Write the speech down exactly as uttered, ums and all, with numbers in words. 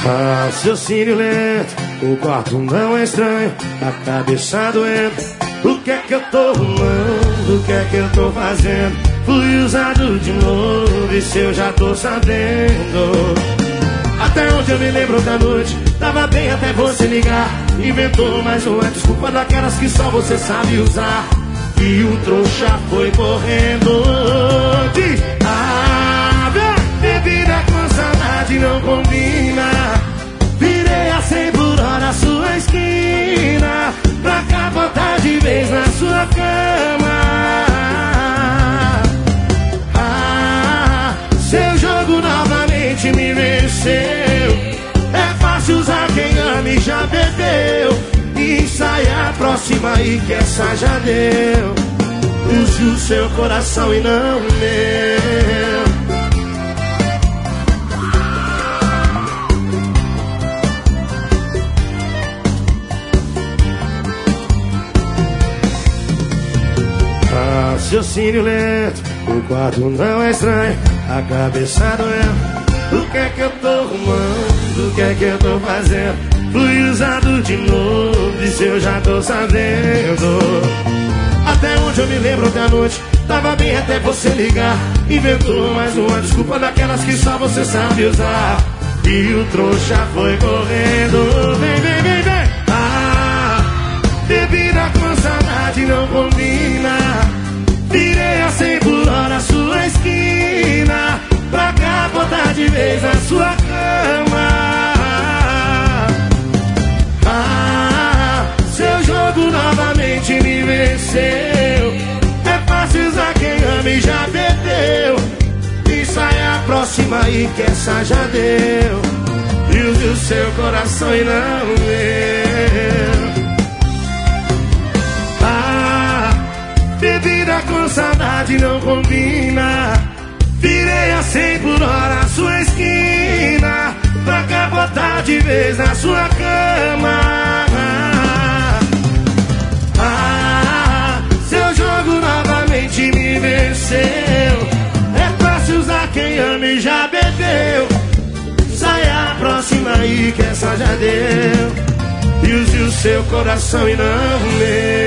Raciocínio lento, o quarto não é estranho, a cabeça doendo. O que é que eu tô arrumando? O que é que eu tô fazendo? Fui usado de novo, e se eu já tô sabendo? Até onde eu me lembro da noite, tava bem até você ligar. Inventou mais uma desculpa daquelas que só você sabe usar. E o trouxa foi correndo. Diz, ah, bebida com saudade não combina. Virei a cem por hora a sua esquina, pra capotar de vez na sua cama. Ah, seu jogo novamente me venceu. É fácil usar quem ama e já bebeu. E sai a próxima e que essa já deu. Use o seu coração e não o meu. Raciocínio lento, o quarto não é estranho, a cabeça doendo. O que é que eu tô arrumando? O que é que eu tô fazendo? Fui usado de novo, e se eu já tô sabendo? Até onde eu me lembro da noite, tava bem até você ligar. Inventou mais uma desculpa daquelas que só você sabe usar. E o trouxa foi correndo. Vem, vem, vem, vem. Ah, bebida com saudade não combina. Virei a cem por hora a sua esquina, pra capotar de vez na sua cama. Ah, seu jogo novamente me venceu. É fácil usar quem ama e já bebeu. E sai a próxima e que essa já deu. E use o seu coração e não o meu. Ah, bebida com saudade não combina. Virei a cem por hora a sua esquina, pra capotar de vez na sua cama. Ah, seu jogo novamente me venceu. É fácil usar quem ama e já bebeu. Sai a próxima aí que essa já deu. E use o seu coração e não o meu.